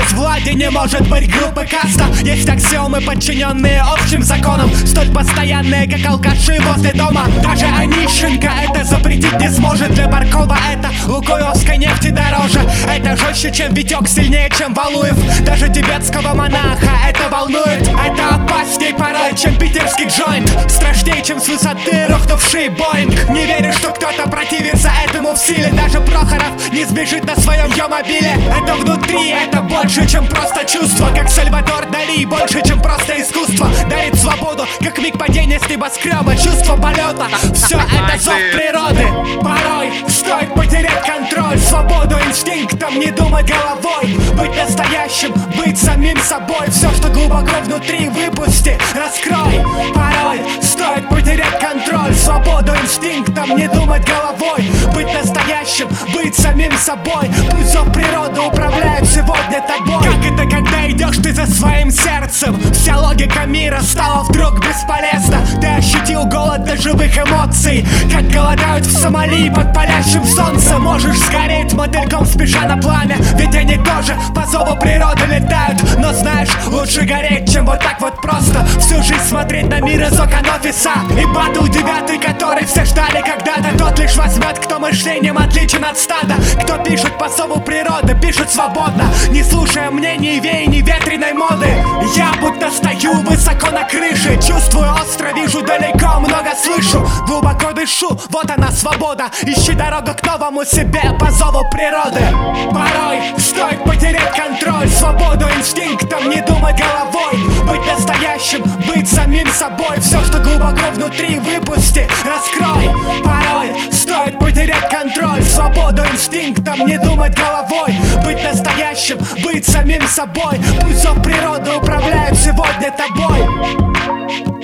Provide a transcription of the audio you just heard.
без влади не может быть группы каста. Есть аксиомы, подчиненные общим законам, столь постоянные, как алкаши возле дома. Даже Онищенко это запретить не сможет. Для Баркова это лукойловской нефти дороже. Это жестче, чем Витек, сильнее, чем Валуев. Даже тибетского монаха это волнует. Это опасней порой, чем питерский джойнт. Страшнее, чем с высоты рухнувший Боинг. Не верю, что кто-то противится этому в силе. Даже Прохоров не сбежит на своем мобиле. Это внутри, это больше, чем просто чувство. Как Сальвадор Дали, больше, чем просто искусство. Дарит свободу, как миг падения с небоскреба. Чувство полета, все это зов природы. Порой стоит потерять контроль. Свободу инстинктом, не думать головой. Быть настоящим, быть самим собой. Все, что глубоко внутри, выпусти, раскрой. Порой стоит потерять контроль. Свободу инстинктом, не думать головой. Быть настоящим, быть самим собой. Пусть зов природы управляет сегодня тобой. Как это, когда идешь ты за своим сердцем? Вся логика мира стала вдруг бесполезна. Ты ощутил голод до живых эмоций, как голодают в Сомали под палящим солнцем. Можешь сгореть мотыльком, спеша на пламя, ведь они тоже по зову природы летают. Но знаешь, лучше гореть, чем вот так вот просто всю жизнь смотреть на мир из окон офиса. И батл 9, который все ждали когда-то, тот лишь возьмет, кто мышлением отличен от стада. Кто пишет по зову природы, пишет свободно, не слушая мнений веяний ветреной моды. Я будто стою высоко на крыше, чувствую остро, вижу далеко, много слышу, глубоко дышу, вот она свобода. Ищи дорогу к новому себе по зову природы. Порой стоит потерять контроль. Свободу инстинктом, не думать головой. Быть настоящим, быть самим собой. Все, что глубоко внутри, выпусти, раскрой. Порой стоит потерять контроль. Свободу инстинктом, не думать головой. Быть настоящим, быть самим собой. Пусть зов природы управляет сегодня тобой.